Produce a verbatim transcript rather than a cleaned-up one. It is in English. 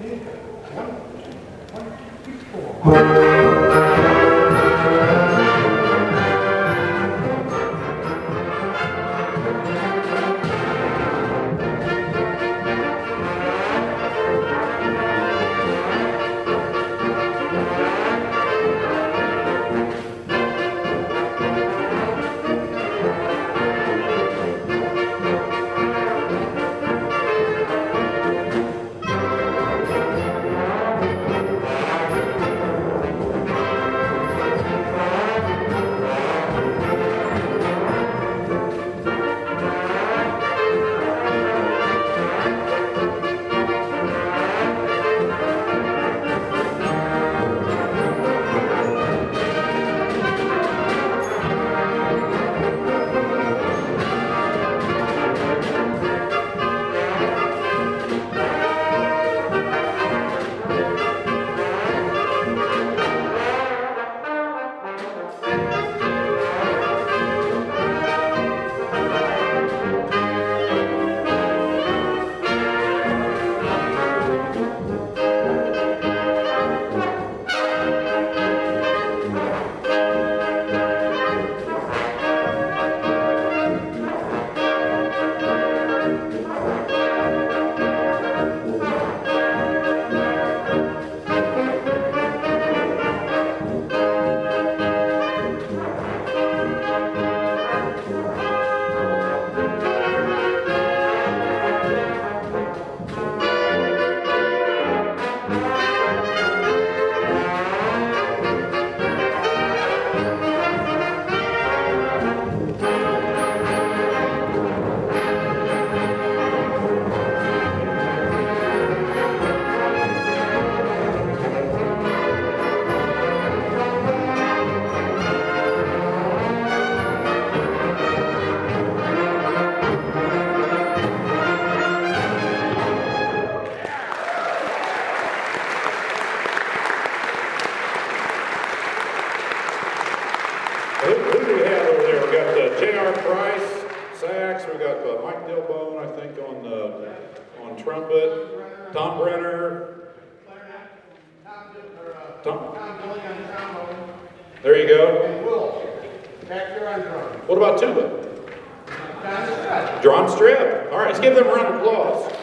Who, who do we have over there? We got uh, J R Price, sax. We got uh, Mike Dilbone, I think, on uh, on trumpet. Tom Brenner. Tom. There you go. And Will, back there on drum. What about tuba? John Strip. John Strip. All right, let's give them a round of applause.